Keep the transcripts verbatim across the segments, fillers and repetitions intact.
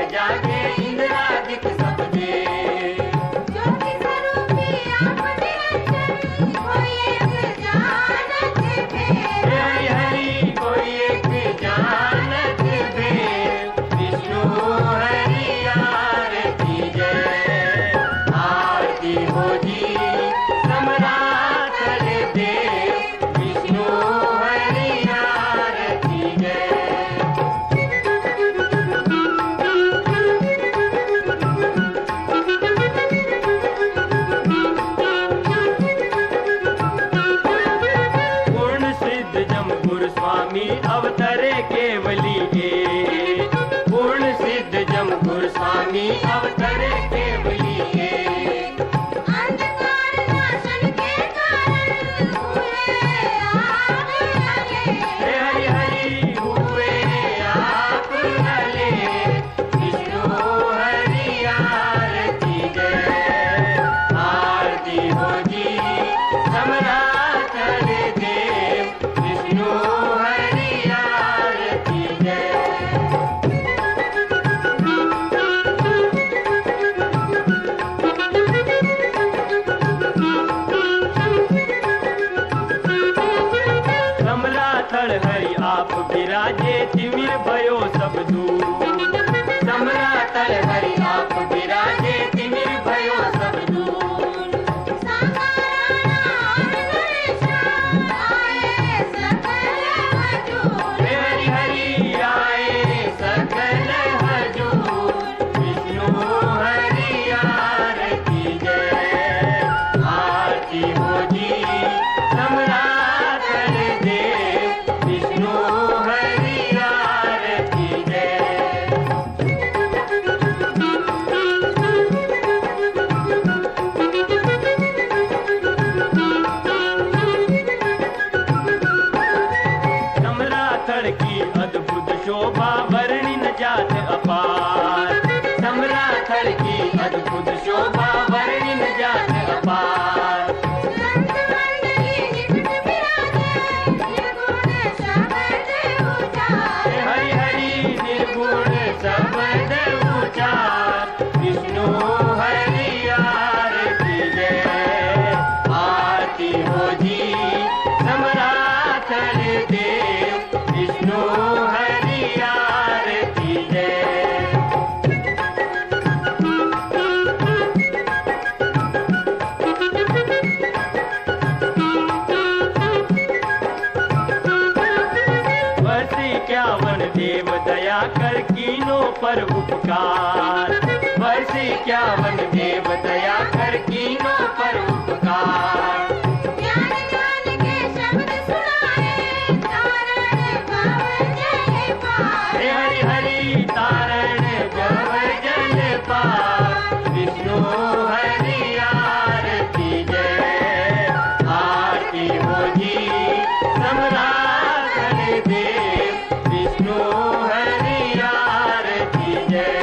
जागे इंद्रादिक सब देव। ज्योति स्वरूपी आप निरंजन, कोई एक जानत भेद। हरि हरि कोई एक जानत भेद, विष्णु हरि आरती जय। आरती हो जी सम्राट देव, विष्णु हरि आरती जय। पूर्ण सिद्ध जम गुरु स्वामी अवतरे केवली के। पूर्ण सिद्ध जम गुरु स्वामी अवतरे केवली के। अंधकार नाशन के कारण हुए आप लगे। हरि हरि हुए आप भले, विष्णु हरि आरती जय। आरती हो जी सम्राट देव, विष्णु हरि आरती जय। समराथल हरि आप विराजे, तिमिर भयो सब दूर। समराथल हरि आप विराजे, तिमिर भयो सब दूर। साकाराना और गणेशा आए सकल हजूर। हरि हरि आए सकल हजूर, विष्णु हरि आरती जय। आरती हो जी सम्राट देव, विष्णु हरि आरती जय। समराथल की अद्भुत शोभा वर्णि न जात अपार। समराथल की अद्भुत शोभा वर्णि न जात अपार। संत मंडली निकट विराजे, निर्गुण शब्द उचार। हरि हरि निर्गुण शब्द उचार, विष्णु हरि आरती जय। आरती हो जी समराथल देव, विष्णु हरि आरती जय। वर्ष इक्यावन देव दया कर कीनों पर उपकार। वर्ष इक्यावन देव दया कर कीनों पर उपकार। ज्ञान ज्ञान के शब्द सुनाए, तारण भव जल पार। हरि हरि तारण जब जल पार, विष्णु हरि आरती जय। आरती हो जी सम्राट देव, विष्णु हरि आरती जय।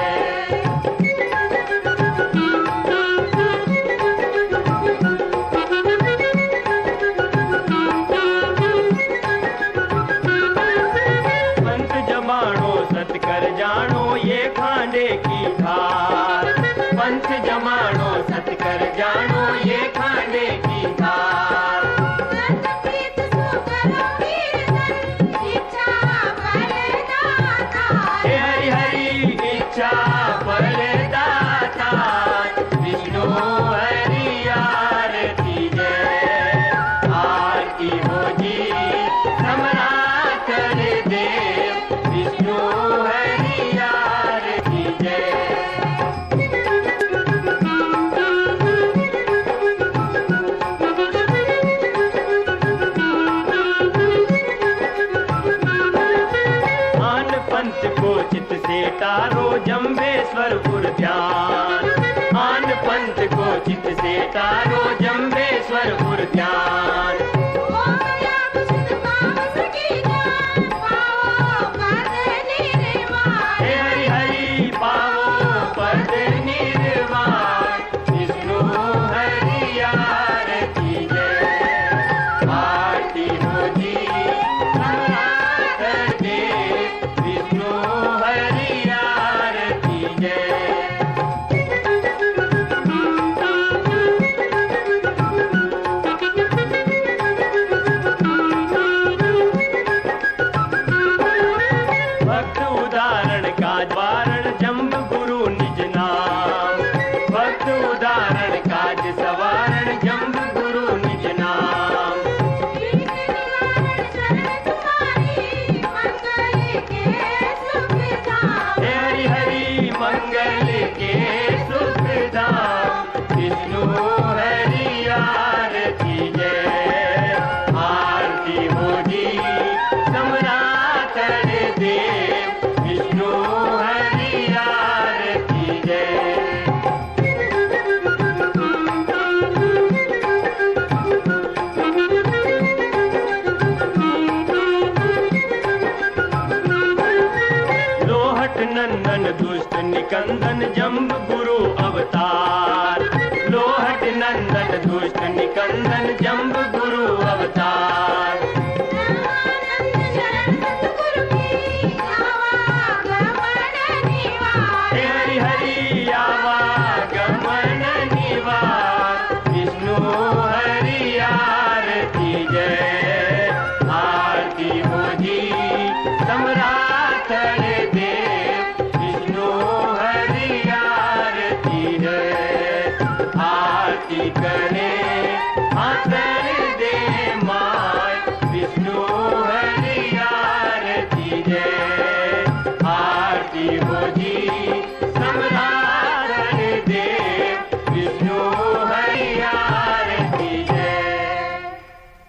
पंथ जमाणो सत कर जानो ये खांडे की धार। पंथ जमाणो सत कर जानो ये खांडे की धार। सत प्रीत सो करो कीर्तन, इच्छा फल दाता। हरि हरि इच्छा फल दाता, विष्णु हरि आरती जय। आरती हो जी सम्राट देव, विष्णु हरि आरती जय। आन पंथ को चित से तारो जम्बेश्वर पुर ध्यान। आन पंथ को चित से तारो जम्बेश्वर पुर ध्यान। ओम याम शुद्ध पाव सकी जान, पावो पद निर्वाण। हरि हरि पावो पद निर्वाण, विष्णु हरि आरती जय। आरती हो जी सम्राट देव, विष्णु हरि आरती नंदन दुष्ट निकंदन जम्ब गुरु अवतार। लोहट नंदन दुष्ट निकंदन जम्ब गुरु अवतार। ब्रह्मानंद शरण सतगुरु की आवागमन निवार। हे हरि हरि आवागमन निवार। विष्णु हरि आरती जय आरती हो जी सम्राट